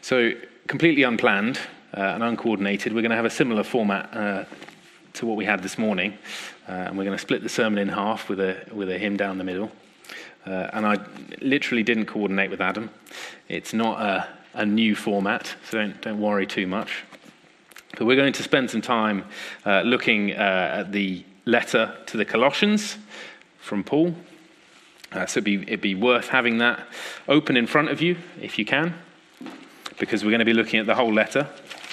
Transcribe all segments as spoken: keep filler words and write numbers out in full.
So completely unplanned uh, and uncoordinated, we're going to have a similar format uh, to what we had this morning, uh, and we're going to split the sermon in half with a with a hymn down the middle. Uh, and I literally didn't coordinate with Adam. It's not a, a new format, so don't don't worry too much. But we're going to spend some time uh, looking uh, at the letter to the Colossians from Paul. Uh, so it'd be, it'd be worth having that open in front of you if you can, because we're going to be looking at the whole letter,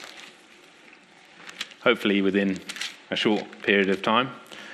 hopefully within a short period of time.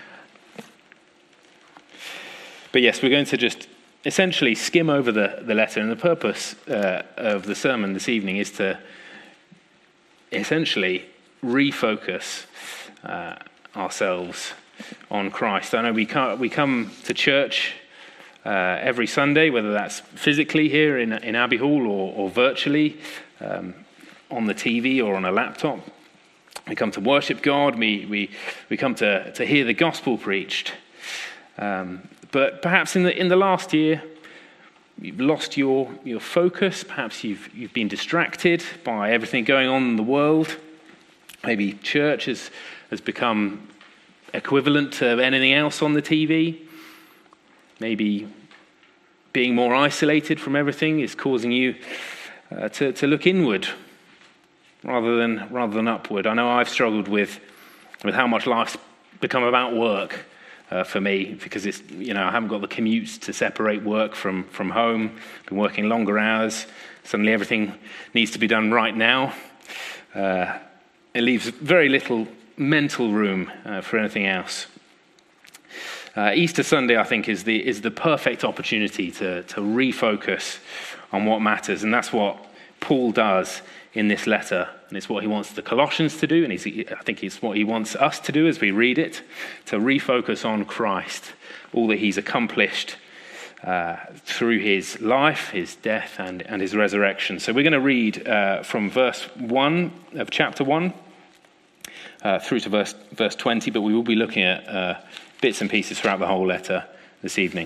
But yes, we're going to just essentially skim over the, the letter, and the purpose uh, of the sermon this evening is to essentially refocus uh, ourselves on Christ. I know we can't, we come to church uh, every Sunday, whether that's physically here in, in Abbey Hall or, or virtually um, on the T V or on a laptop. We come to worship God. We we we come to, to hear the gospel preached. Um, but perhaps in the in the last year, you've lost your your focus. Perhaps you've you've been distracted by everything going on in the world. Maybe church has has become equivalent to anything else on the T V. Maybe being more isolated from everything is causing you uh, to to look inward rather than rather than upward. I know I've struggled with with how much life's become about work uh, for me, because it's you know I haven't got the commutes to separate work from from home. Been working longer hours. Suddenly everything needs to be done right now. Uh, it leaves very little mental room uh, for anything else. Uh, Easter Sunday, I think, is the is the perfect opportunity to to refocus on what matters, and that's what Paul does in this letter, and it's what he wants the Colossians to do, and he's, I think it's what he wants us to do as we read it, to refocus on Christ, all that he's accomplished uh, through his life, his death, and, and his resurrection. So we're going to read uh, from verse one of chapter one uh, through to verse verse twenty, but we will be looking at uh, bits and pieces throughout the whole letter this evening.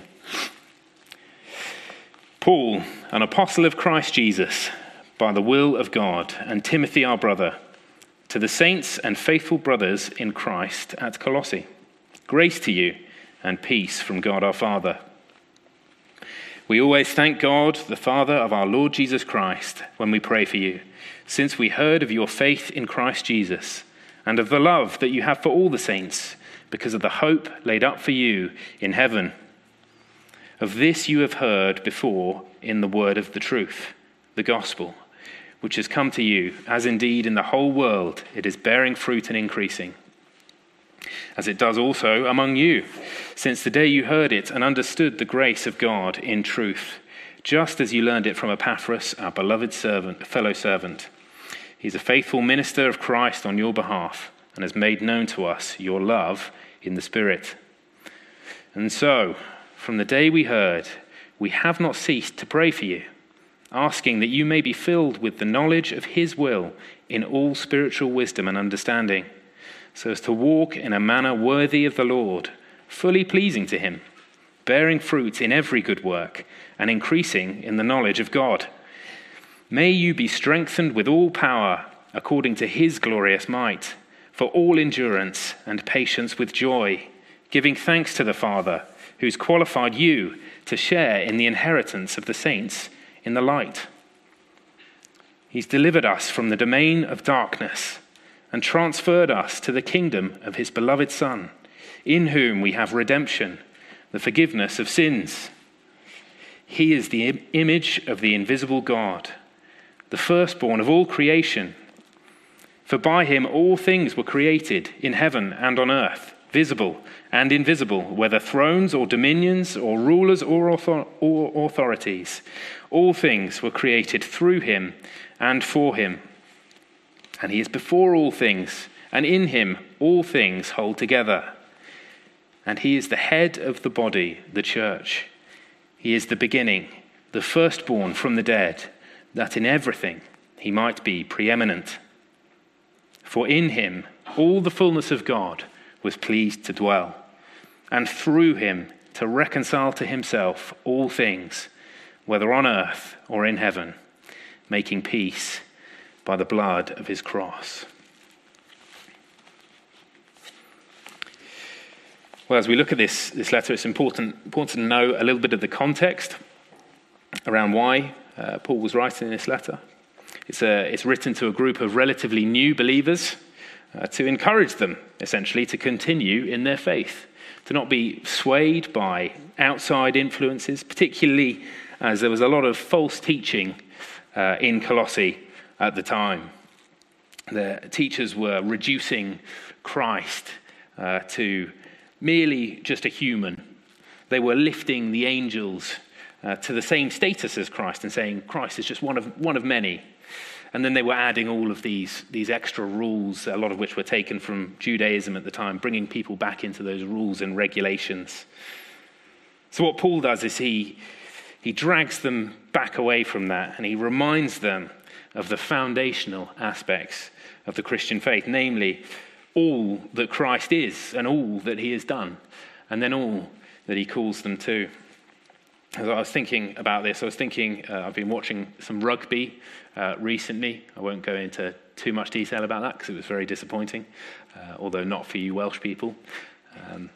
Paul, an apostle of Christ Jesus, by the will of God, and Timothy our brother, to the saints and faithful brothers in Christ at Colossae, grace to you and peace from God our Father. We always thank God, the Father of our Lord Jesus Christ, when we pray for you, since we heard of your faith in Christ Jesus, and of the love that you have for all the saints, because of the hope laid up for you in heaven. Of this you have heard before in the word of the truth, the gospel, which has come to you, as indeed in the whole world it is bearing fruit and increasing, as it does also among you, since the day you heard it and understood the grace of God in truth, just as you learned it from Epaphras, our beloved servant, fellow servant. He's a faithful minister of Christ on your behalf, and has made known to us your love in the Spirit. And so, from the day we heard, we have not ceased to pray for you, asking that you may be filled with the knowledge of his will in all spiritual wisdom and understanding, so as to walk in a manner worthy of the Lord, fully pleasing to him, bearing fruit in every good work, and increasing in the knowledge of God. May you be strengthened with all power according to his glorious might, for all endurance and patience with joy, giving thanks to the Father, who's qualified you to share in the inheritance of the saints in the light. He's delivered us from the domain of darkness and transferred us to the kingdom of his beloved Son, in whom we have redemption, the forgiveness of sins. He is the im- image of the invisible God, the firstborn of all creation. For by him all things were created in heaven and on earth, visible and invisible, whether thrones or dominions or rulers or, author- or authorities. All things were created through him and for him. And he is before all things, and in him all things hold together. And he is the head of the body, the church. He is the beginning, the firstborn from the dead, that in everything he might be preeminent. For in him all the fullness of God was pleased to dwell, and through him to reconcile to himself all things, whether on earth or in heaven, making peace by the blood of his cross. Well, as we look at this, this letter, it's important, important to know a little bit of the context around why uh, Paul was writing this letter. It's, a, it's written to a group of relatively new believers uh, to encourage them, essentially, to continue in their faith, to not be swayed by outside influences, particularly as there was a lot of false teaching uh, in Colossae at the time. The teachers were reducing Christ uh, to merely just a human. They were lifting the angels uh, to the same status as Christ and saying Christ is just one of one of many. And then they were adding all of these, these extra rules, a lot of which were taken from Judaism at the time, bringing people back into those rules and regulations. So what Paul does is he, he drags them back away from that, and he reminds them of the foundational aspects of the Christian faith, namely all that Christ is and all that he has done, and then all that he calls them to. As I was thinking about this, I was thinking, uh, I've been watching some rugby uh, recently. I won't go into too much detail about that because it was very disappointing, uh, although not for you Welsh people. Um,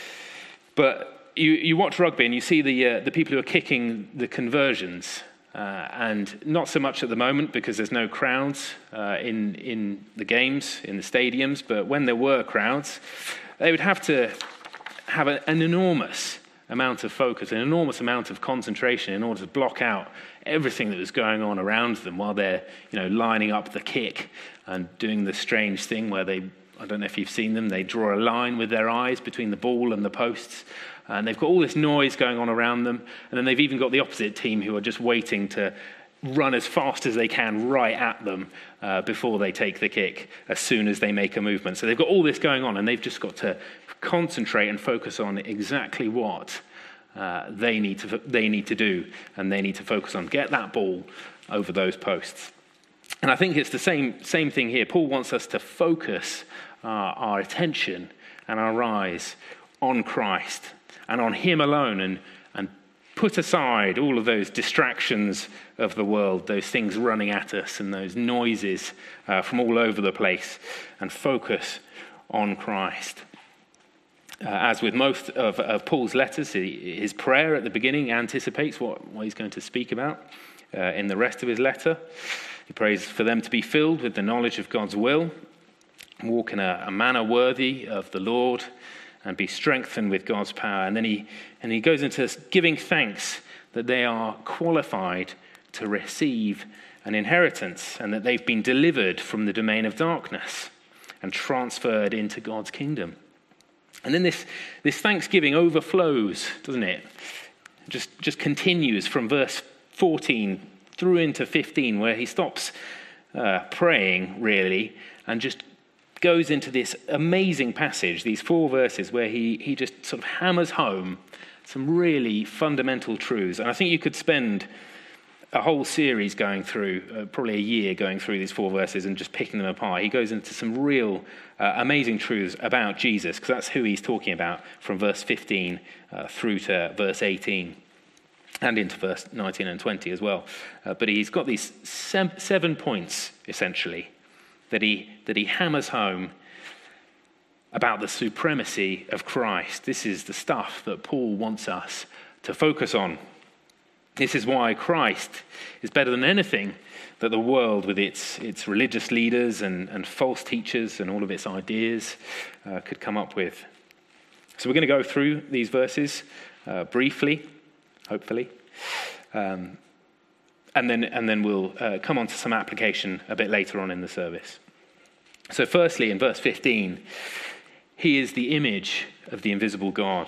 but you, you watch rugby and you see the uh, the people who are kicking the conversions, uh, and not so much at the moment because there's no crowds uh, in, in the games, in the stadiums, but when there were crowds, they would have to have a, an enormous amount of focus, an enormous amount of concentration in order to block out everything that was going on around them while they're, you know, lining up the kick and doing the strange thing where they, I don't know if you've seen them, they draw a line with their eyes between the ball and the posts, and they've got all this noise going on around them, and then they've even got the opposite team who are just waiting to run as fast as they can right at them uh, before they take the kick as soon as they make a movement. So they've got all this going on, and they've just got to concentrate and focus on exactly what uh, they need to they need to do, and they need to focus on get that ball over those posts. And I think it's the same same thing here. Paul wants us to focus uh, our attention and our eyes on Christ and on him alone, and and put aside all of those distractions of the world, those things running at us and those noises uh, from all over the place, and focus on Christ. Uh, as with most of, of Paul's letters, he, his prayer at the beginning anticipates what, what he's going to speak about uh, in the rest of his letter. He prays for them to be filled with the knowledge of God's will, walk in a, a manner worthy of the Lord, and be strengthened with God's power. And then he and he goes into giving thanks that they are qualified to receive an inheritance and that they've been delivered from the domain of darkness and transferred into God's kingdom. And then this, this thanksgiving overflows, doesn't it? Just, just continues from verse fourteen through into fifteen, where he stops uh, praying, really, and just goes into this amazing passage, these four verses, where he, he just sort of hammers home some really fundamental truths. And I think you could spend a whole series going through, uh, probably a year going through these four verses and just picking them apart. He goes into some real uh, amazing truths about Jesus, because that's who he's talking about from verse fifteen uh, through to verse eighteen and into verse nineteen and twenty as well. Uh, but he's got these se- seven points, essentially, that he that he hammers home about the supremacy of Christ. This is the stuff that Paul wants us to focus on. This is why Christ is better than anything that the world, with its its religious leaders and, and false teachers and all of its ideas, uh, could come up with. So we're going to go through these verses uh, briefly, hopefully, um, and then and then we'll uh, come on to some application a bit later on in the service. So firstly, in verse fifteen, he is the image of the invisible God.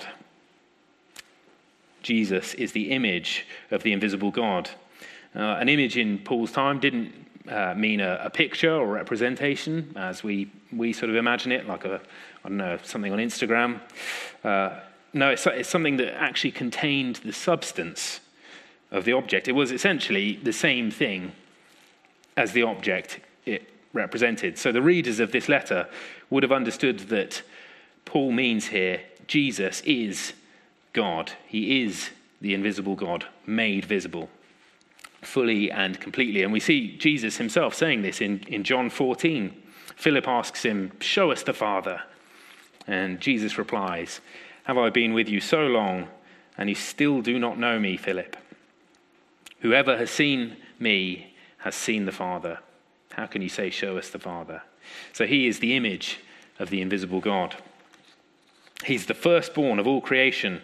Jesus is the image of the invisible God. Uh, an image in Paul's time didn't uh, mean a, a picture or representation as we, we sort of imagine it, like a, I don't know, something on Instagram. Uh, no, it's, it's something that actually contained the substance of the object. It was essentially the same thing as the object it represented. So the readers of this letter would have understood that Paul means here Jesus is God. He is the invisible God made visible. fully and completely. And we see Jesus himself saying this in, in John fourteen. Philip asks him, "Show us the Father." And Jesus replies, "Have I been with you so long, and you still do not know me, Philip? Whoever has seen me has seen the Father. How can you say, 'Show us the Father'?" So he is the image of the invisible God. He's the firstborn of all creation.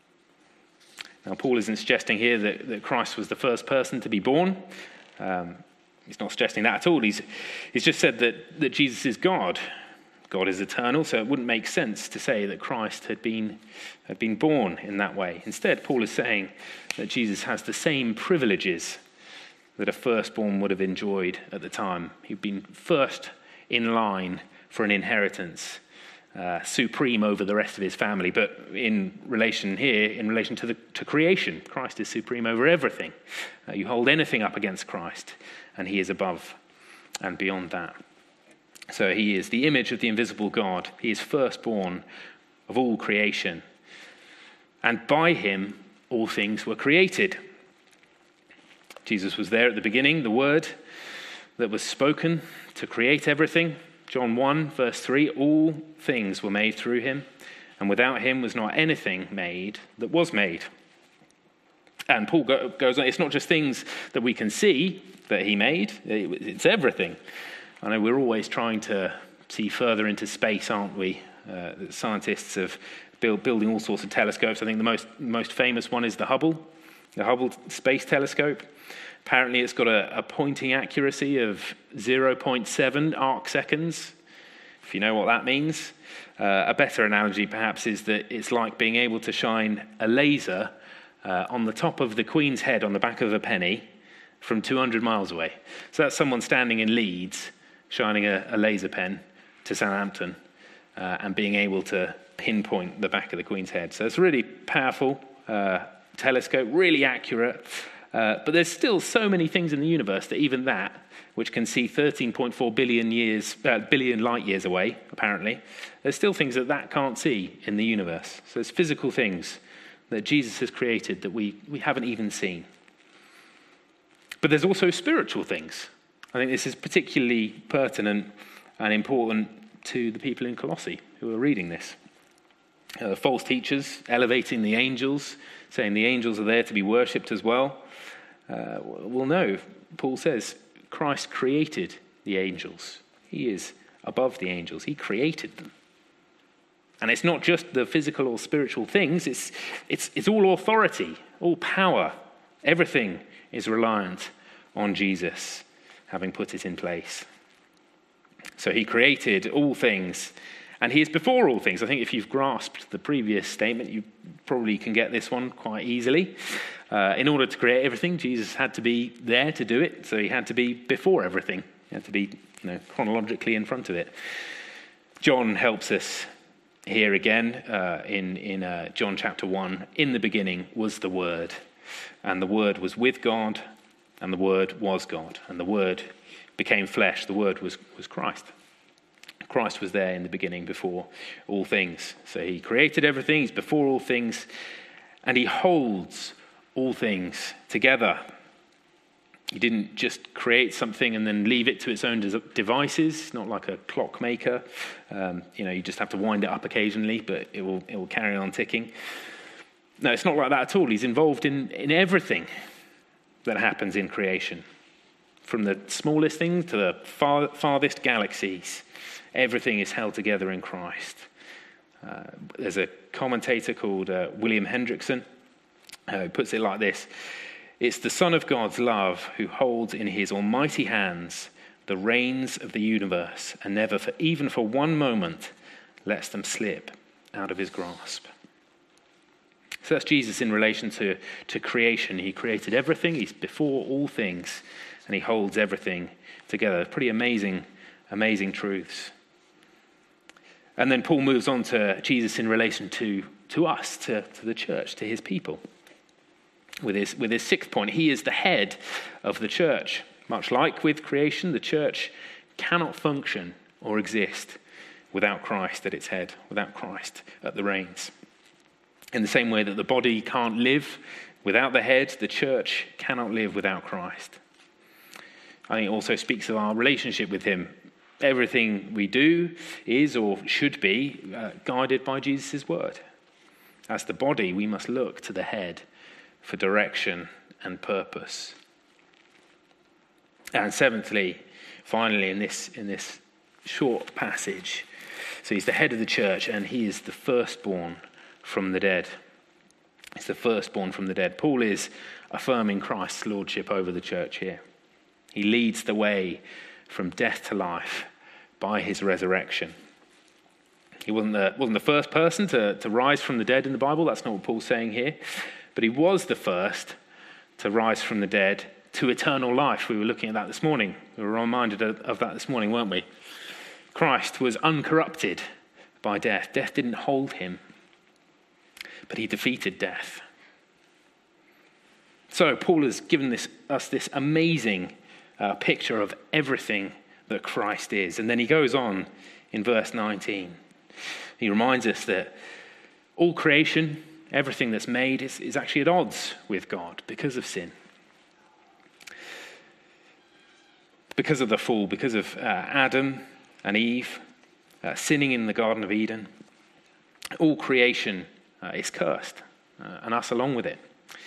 Now, Paul isn't suggesting here that, that Christ was the first person to be born. Um, he's not suggesting that at all. He's, he's just said that, that Jesus is God. God is eternal, so it wouldn't make sense to say that Christ had been, had been born in that way. Instead, Paul is saying that Jesus has the same privileges that a firstborn would have enjoyed at the time. He'd been first in line for an inheritance, uh, supreme over the rest of his family. But in relation here, in relation to the to creation, Christ is supreme over everything. Uh, you hold anything up against Christ, and he is above and beyond that. So he is the image of the invisible God. He is firstborn of all creation. And by him, all things were created. Jesus was there at the beginning, the word that was spoken to create everything. John one, verse three, all things were made through him, and without him was not anything made that was made. And Paul goes on, it's not just things that we can see that he made, it's everything. I know we're always trying to see further into space, aren't we? Uh, scientists have built building all sorts of telescopes. I think the most most famous one is the Hubble, the Hubble Space Telescope. Apparently it's got a, a pointing accuracy of zero point seven arc seconds, if you know what that means. Uh, a better analogy perhaps is that it's like being able to shine a laser uh, on the top of the Queen's head on the back of a penny from two hundred miles away. So that's someone standing in Leeds shining a, a laser pen to Southampton uh, and being able to pinpoint the back of the Queen's head. So it's a really powerful uh, telescope, really accurate. Uh, but there's still so many things in the universe that even that, which can see thirteen point four billion years, uh, billion light years away, apparently, there's still things that that can't see in the universe. So there's physical things that Jesus has created that we, we haven't even seen. But there's also spiritual things. I think this is particularly pertinent and important to the people in Colossae who are reading this. Uh, false teachers elevating the angels, saying the angels are there to be worshipped as well. Uh, well, no, Paul says Christ created the angels. He is above the angels. He created them. And it's not just the physical or spiritual things, it's, it's, it's all authority, all power. Everything is reliant on Jesus, having put it in place. So he created all things, and he is before all things. I think if you've grasped the previous statement, you probably can get this one quite easily. Uh, in order to create everything, Jesus had to be there to do it, so he had to be before everything. He had to be, you know, chronologically in front of it. John helps us here again uh, in, in uh, John chapter one. In the beginning was the Word, and the Word was with God, and the Word was God, and the Word became flesh. The Word was, was Christ. Christ was there in the beginning before all things. So he created everything, he's before all things, and he holds all things together. He didn't just create something and then leave it to its own devices. It's not like a clockmaker. Um, you know, you just have to wind it up occasionally, but it will it will carry on ticking. No, it's not like that at all. He's involved in, in everything that happens in creation. From the smallest things to the far, farthest galaxies, everything is held together in Christ. Uh, there's a commentator called uh, William Hendrickson uh, who puts it like this. It's the Son of God's love who holds in his almighty hands the reins of the universe and never, for even for one moment, lets them slip out of his grasp. So that's Jesus in relation to, to creation. He created everything. He's before all things, and he holds everything together. Pretty amazing, amazing truths. And then Paul moves on to Jesus in relation to, to us, to, to the church, to his people. With his, with his sixth point, he is the head of the church. Much like with creation, the church cannot function or exist without Christ at its head, without Christ at the reins. In the same way that the body can't live Without the head, the church cannot live without Christ. I think it also speaks of our relationship with him. Everything we do is or should be uh, guided by Jesus' word. As the body, we must look to the head for direction and purpose. And seventhly, finally, in this, in this short passage, so he's the head of the church and he is the firstborn from the dead. He's the firstborn from the dead. Paul is affirming Christ's lordship over the church here. He leads the way from death to life by his resurrection. He wasn't the, wasn't the first person to, to rise from the dead in the Bible. That's not what Paul's saying here. But he was the first to rise from the dead to eternal life. We were looking at that this morning. We were reminded of, of that this morning, weren't we? Christ was uncorrupted by death. Death didn't hold him, but he defeated death. So Paul has given this, us this amazing uh, picture of everything that Christ is. And then he goes on in verse nineteen. He reminds us that all creation, everything that's made, is, is actually at odds with God because of sin. Because of the fall, because of uh, Adam and Eve uh, sinning in the Garden of Eden, all creation uh, is cursed, uh, and us along with it.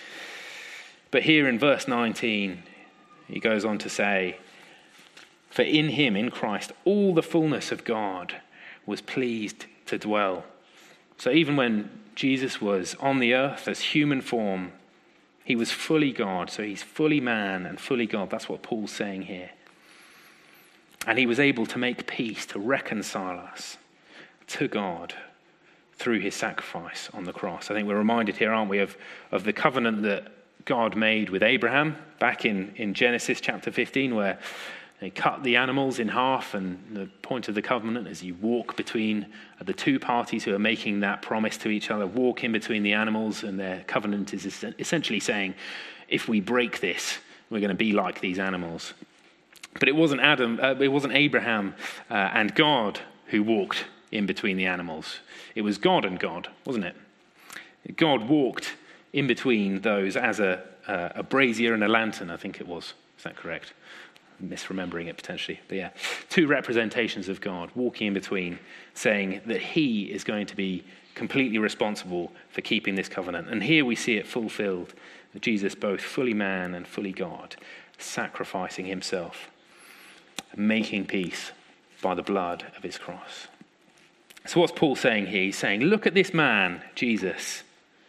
But here in verse nineteen, he goes on to say, "For in him, in Christ, all the fullness of God was pleased to dwell." So even when Jesus was on the earth as human form, he was fully God. So he's fully man and fully God. That's what Paul's saying here. And he was able to make peace, to reconcile us to God through his sacrifice on the cross. I think we're reminded here, aren't we, of, of the covenant that God made with Abraham back in, in Genesis chapter fifteen, where they cut the animals in half, and the point of the covenant is you walk between the two parties who are making that promise to each other, walk in between the animals, and their covenant is essentially saying, if we break this, we're going to be like these animals. But it wasn't Adam, uh, it wasn't Abraham uh, and God who walked in between the animals. It was God and God, wasn't it? God walked in between those as a, uh, a brazier and a lantern, I think it was. Is that correct? I'm misremembering it potentially. But yeah, two representations of God walking in between, saying that he is going to be completely responsible for keeping this covenant. And here we see it fulfilled, that Jesus, both fully man and fully God, sacrificing himself, making peace by the blood of his cross. So what's Paul saying here? He's saying, look at this man, Jesus.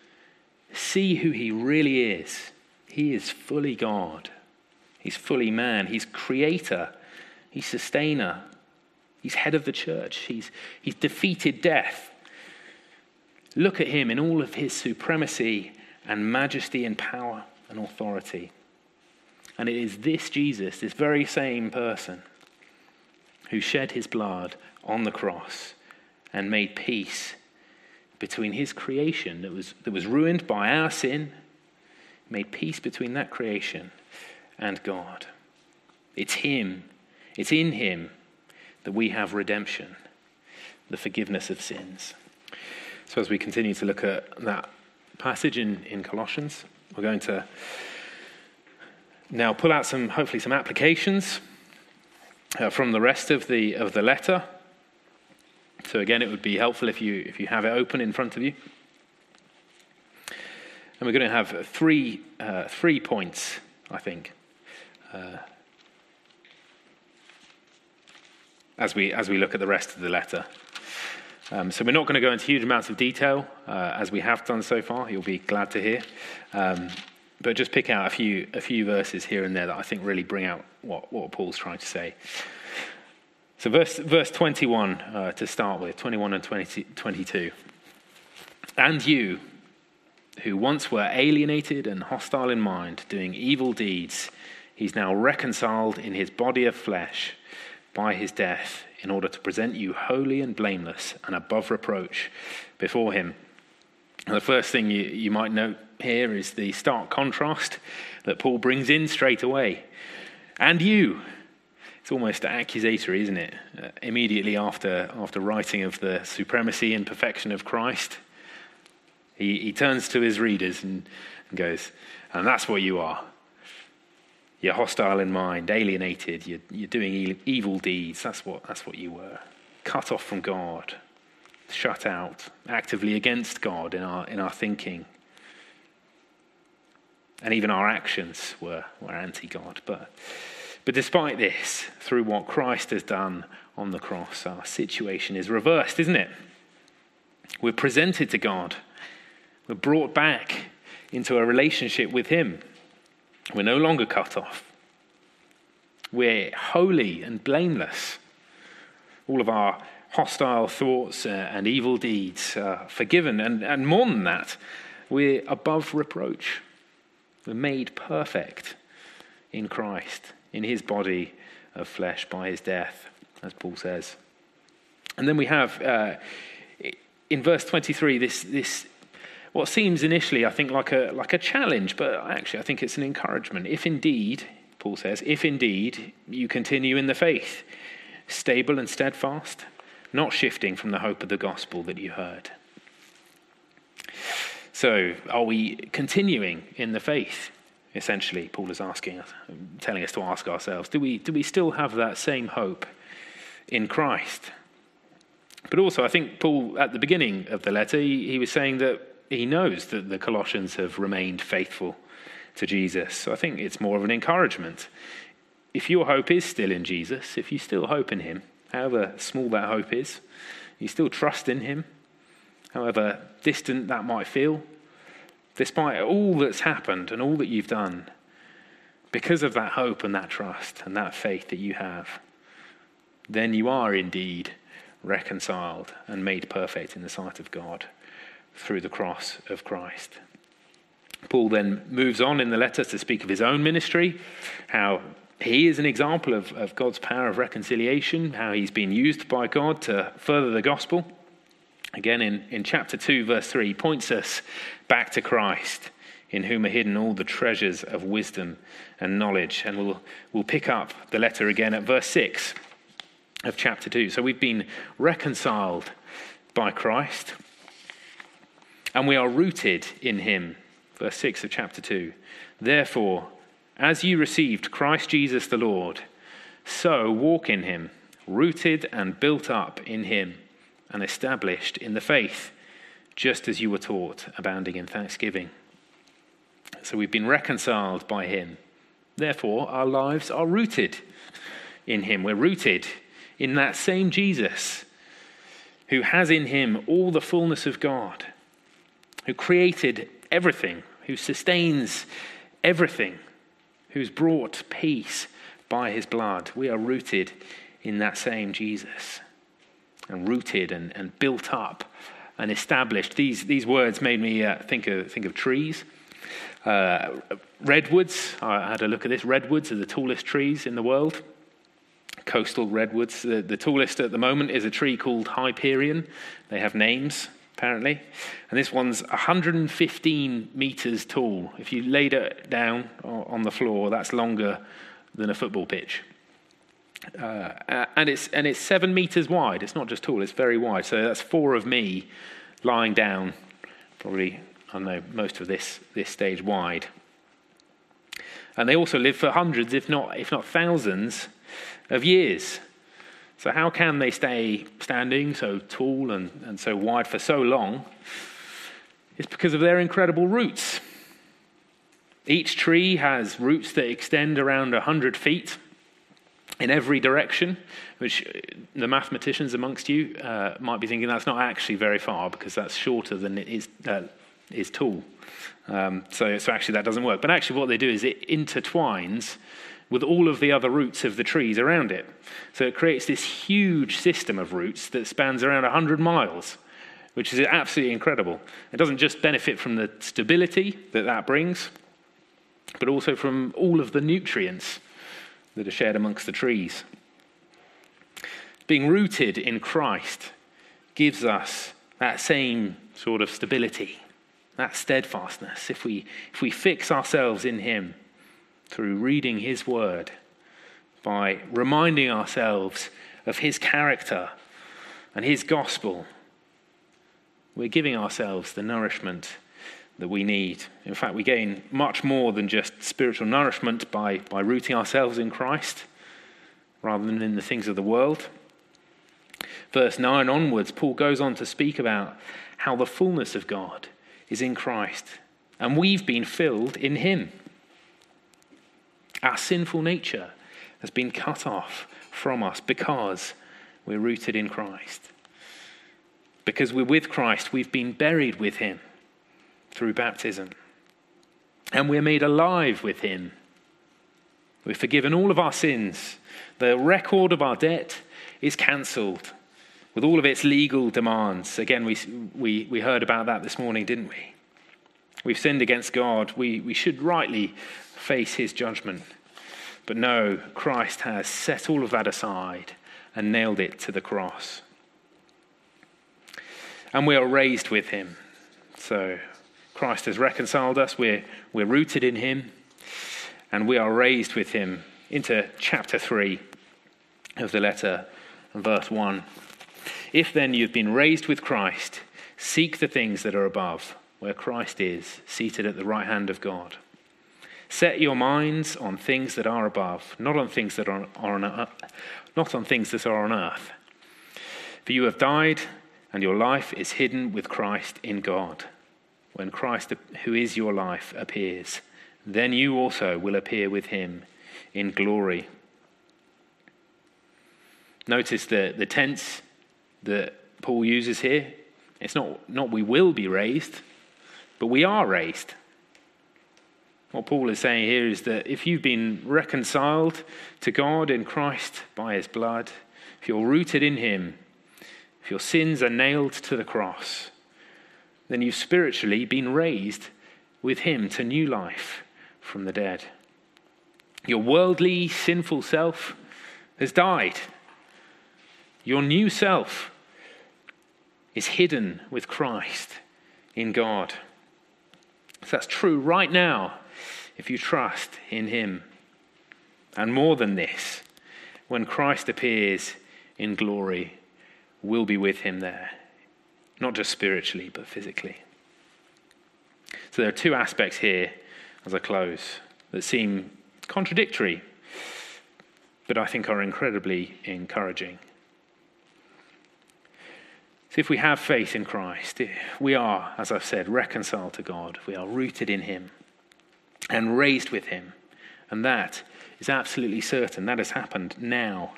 See who he really is. He is fully God. He's fully man. He's creator. He's sustainer. He's head of the church. He's, he's defeated death. Look at him in all of his supremacy and majesty and power and authority. And it is this Jesus, this very same person, who shed his blood on the cross and made peace between his creation that was, that was ruined by our sin, made peace between that creation and God. It's him, it's in him that we have redemption, the forgiveness of sins. So as we continue to look at that passage in, in Colossians, we're going to now pull out some, hopefully some applications uh, from the rest of the of the letter. So again, it would be helpful if you if you have it open in front of you. And we're going to have three uh, three points, I think, uh, as we as we look at the rest of the letter. Um, so we're not going to go into huge amounts of detail uh, as we have done so far. You'll be glad to hear. Um, But just pick out a few a few verses here and there that I think really bring out what, what Paul's trying to say. So verse verse twenty-one uh, to start with, twenty-one and twenty, twenty-two. And you, who once were alienated and hostile in mind, doing evil deeds, he's now reconciled in his body of flesh by his death, in order to present you holy and blameless and above reproach before him. And the first thing you, you might note here is the stark contrast that Paul brings in straight away. And you. It's almost accusatory, isn't it? Uh, immediately after after writing of the supremacy and perfection of Christ, he, he turns to his readers and and goes, and that's what you are. You're hostile in mind, alienated, you're, you're doing e- evil deeds. That's what, that's what you were. Cut off from God, shut out, actively against God in our, in our thinking. And even our actions were, were anti-God. But, but despite this, through what Christ has done on the cross, our situation is reversed, isn't it? We're presented to God. We're brought back into a relationship with him. We're no longer cut off. We're holy and blameless. All of our hostile thoughts uh, and evil deeds are forgiven. And, and more than that, we're above reproach. We're made perfect in Christ, in his body of flesh by his death, as Paul says. And then we have, uh, in verse twenty-three, this this what seems initially, I think, like a like a challenge, but actually I think it's an encouragement. If indeed, Paul says, if indeed you continue in the faith, stable and steadfast, not shifting from the hope of the gospel that you heard. So, are we continuing in the faith? Essentially, Paul is asking us, telling us to ask ourselves, do we do we still have that same hope in Christ? But also, I think Paul, at the beginning of the letter, he, he was saying that he knows that the Colossians have remained faithful to Jesus. So I think it's more of an encouragement. If your hope is still in Jesus, if you still hope in him, however small that hope is, you still trust in him, however distant that might feel, despite all that's happened and all that you've done, because of that hope and that trust and that faith that you have, then you are indeed reconciled and made perfect in the sight of God through the cross of Christ. Paul then moves on in the letter to speak of his own ministry, how he is an example of, of God's power of reconciliation, how he's been used by God to further the gospel. Again, in, in chapter two, verse three, he points us back to Christ, in whom are hidden all the treasures of wisdom and knowledge. And we'll, we'll pick up the letter again at verse six of chapter two. So we've been reconciled by Christ, and we are rooted in him. Verse six of chapter two. Therefore, as you received Christ Jesus the Lord, so walk in him, rooted and built up in him, and established in the faith, just as you were taught, abounding in thanksgiving. So we've been reconciled by him. Therefore, our lives are rooted in him. We're rooted in that same Jesus, who has in him all the fullness of God, who created everything, who sustains everything, who's brought peace by his blood. We are rooted in that same Jesus, and rooted and, and built up and established. These these words made me uh, think of think of trees. Uh, redwoods, I had a look at this. Redwoods are the tallest trees in the world. Coastal redwoods. The, the tallest at the moment is a tree called Hyperion. They have names, apparently. And this one's one hundred fifteen meters tall. If you laid it down on the floor, that's longer than a football pitch. Uh, and it's and it's seven meters wide. It's not just tall, it's very wide. So that's four of me lying down, probably, I don't know, most of this this stage wide. And they also live for hundreds, if not if not thousands, of years. So how can they stay standing so tall and, and so wide for so long? It's because of their incredible roots. Each tree has roots that extend around one hundred feet in every direction, which the mathematicians amongst you uh, might be thinking that's not actually very far, because that's shorter than it is, uh, is tall. Um, so, so actually that doesn't work. But actually what they do is it intertwines with all of the other roots of the trees around it. So it creates this huge system of roots that spans around one hundred miles, which is absolutely incredible. It doesn't just benefit from the stability that that brings, but also from all of the nutrients that are shared amongst the trees. Being rooted in Christ gives us that same sort of stability, that steadfastness. If we, if we fix ourselves in him through reading his word, by reminding ourselves of his character and his gospel, we're giving ourselves the nourishment that we need. In fact, we gain much more than just spiritual nourishment by, by rooting ourselves in Christ rather than in the things of the world. Verse nine onwards, Paul goes on to speak about how the fullness of God is in Christ, and we've been filled in him. Our sinful nature has been cut off from us because we're rooted in Christ. Because we're with Christ, we've been buried with him through baptism. And we're made alive with him. We're forgiven all of our sins. The record of our debt is cancelled with all of its legal demands. Again, we, we, we heard about that this morning, didn't we? We've sinned against God. We, we should rightly face his judgment. But no, Christ has set all of that aside and nailed it to the cross. And we are raised with him. So Christ has reconciled us. We're, we're rooted in him. And we are raised with him. Into chapter three of the letter, verse one. If then you've been raised with Christ, seek the things that are above, where Christ is, seated at the right hand of God. Set your minds on things that are above, not on things that are on earth, not on things that are on earth. For you have died, and your life is hidden with Christ in God. When Christ, who is your life, appears, then you also will appear with him in glory. Notice the, the tense that Paul uses here. It's not, not we will be raised, but we are raised. What Paul is saying here is that if you've been reconciled to God in Christ by his blood, if you're rooted in him, if your sins are nailed to the cross, then you've spiritually been raised with him to new life from the dead. Your worldly, sinful self has died. Your new self is hidden with Christ in God. So that's true right now if you trust in him. And more than this, when Christ appears in glory, we'll be with him there. Not just spiritually, but physically. So there are two aspects here, as I close, that seem contradictory, but I think are incredibly encouraging. So if we have faith in Christ, we are, as I've said, reconciled to God. We are rooted in him and raised with him. And that is absolutely certain. That has happened now.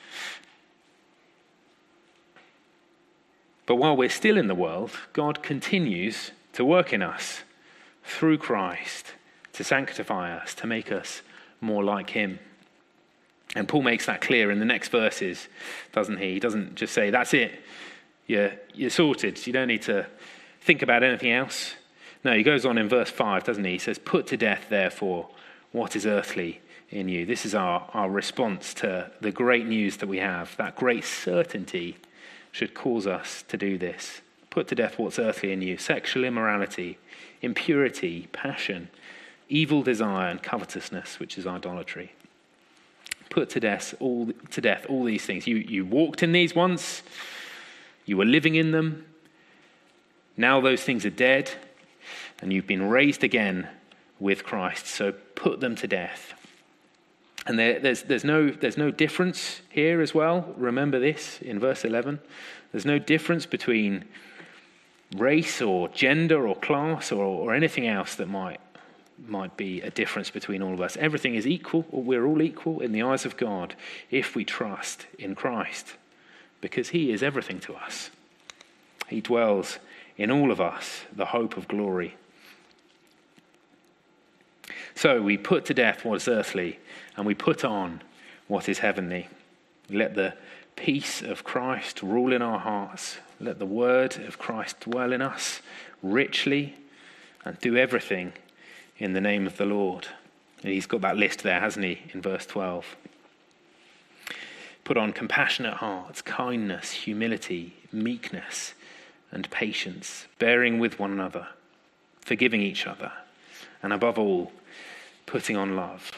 But while we're still in the world, God continues to work in us through Christ to sanctify us, to make us more like him. And Paul makes that clear in the next verses, doesn't he? He doesn't just say, that's it. You're, you're sorted. You don't need to think about anything else. No, he goes on in verse five, doesn't he? He says, put to death, therefore, what is earthly in you. This is our, our response to the great news that we have. That great certainty should cause us to do this. Put to death what's earthly in you. Sexual immorality, impurity, passion, evil desire, and covetousness, which is idolatry. Put to death all, to death all these things. You, you walked in these once. You were living in them. Now those things are dead, and you've been raised again with Christ. So put them to death. And there, there's, there's, no, there's no difference here as well. Remember this in verse eleven. There's no difference between race or gender or class or, or anything else that might, might be a difference between all of us. Everything is equal, or we're all equal in the eyes of God if we trust in Christ. Because he is everything to us. He dwells in all of us, the hope of glory. So we put to death what is earthly, and we put on what is heavenly. Let the peace of Christ rule in our hearts. Let the word of Christ dwell in us richly, and do everything in the name of the Lord. And he's got that list there, hasn't he, in verse twelve. Put on compassionate hearts, kindness, humility, meekness, and patience, bearing with one another, forgiving each other, and above all, putting on love.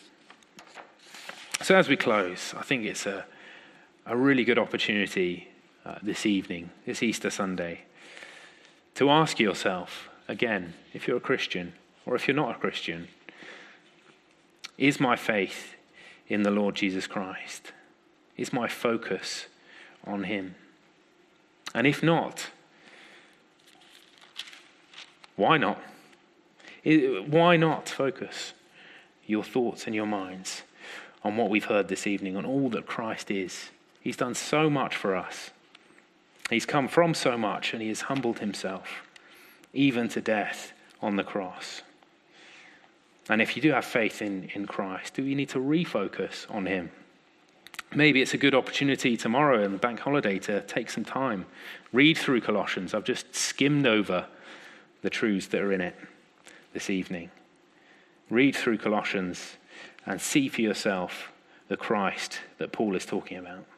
So as we close, I think it's a, a really good opportunity uh, this evening, this Easter Sunday, to ask yourself again, if you're a Christian or if you're not a Christian, is my faith in the Lord Jesus Christ? Is my focus on him? And if not, why not? Why not focus your thoughts and your minds on what we've heard this evening, on all that Christ is? He's done so much for us. He's come from so much, and he has humbled himself, even to death on the cross. And if you do have faith in, in Christ, do you need to refocus on him? Maybe it's a good opportunity tomorrow and the bank holiday to take some time, read through Colossians. I've just skimmed over the truths that are in it this evening. Read through Colossians and see for yourself the Christ that Paul is talking about.